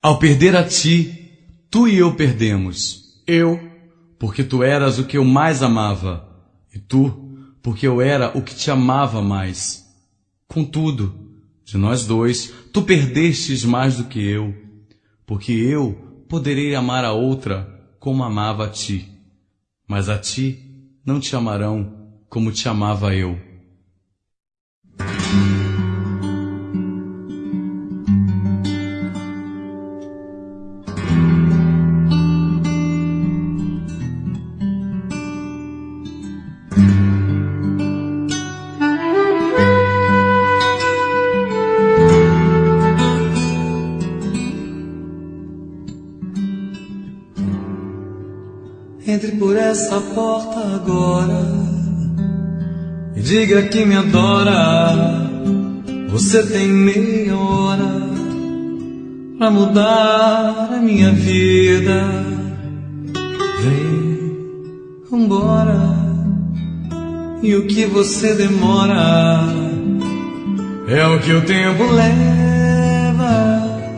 Ao perder a ti, tu e eu perdemos. Eu, porque tu eras o que eu mais amava, e tu, porque eu era o que te amava mais. Contudo, de nós dois, tu perdestes mais do que eu, porque eu poderei amar a outra como amava a ti, mas a ti não te amarão como te amava eu. Entre por essa porta agora e diga que me adora. Você tem meia hora pra mudar a minha vida. Vem, vambora. E o que você demora é o que o tempo leva.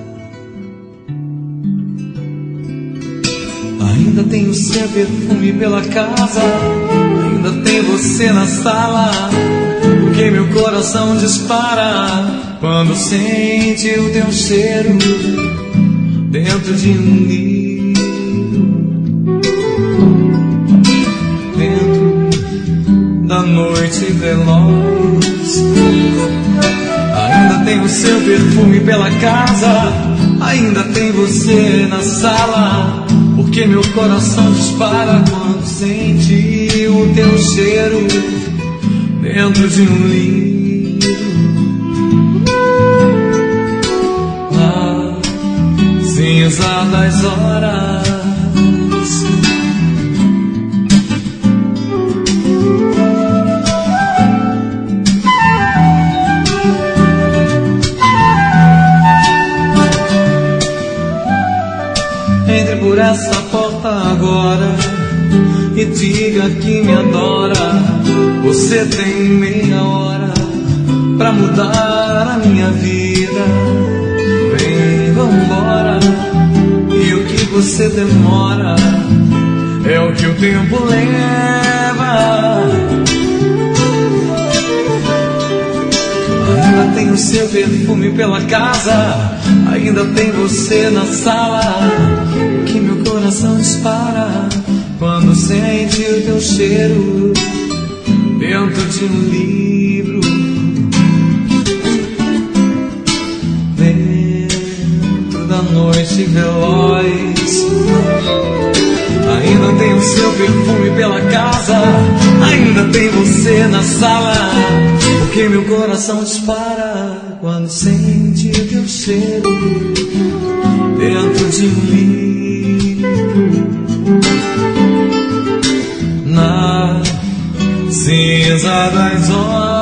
Ainda tem o seu perfume pela casa, ainda tem você na sala, porque meu coração dispara quando sente o teu cheiro dentro de um ninho, dentro da noite veloz. Ainda tem o seu perfume pela casa, ainda tem você na sala, porque meu coração dispara quando sente o teu cheiro dentro de um livro. Na cinza das horas, entre por essa porta agora e diga que me adora. Você tem meia hora pra mudar a minha vida. Vem, vambora. E o que você demora é o que o tempo leva. Ainda tem o seu perfume pela casa, ainda tem você na sala, que meu coração dispara quando sente o teu cheiro dentro de um livro, dentro da noite veloz. Ainda tem o seu perfume pela casa, ainda tem você na sala, porque meu coração dispara quando sente o teu cheiro dentro de um livro. Na cinza das horas,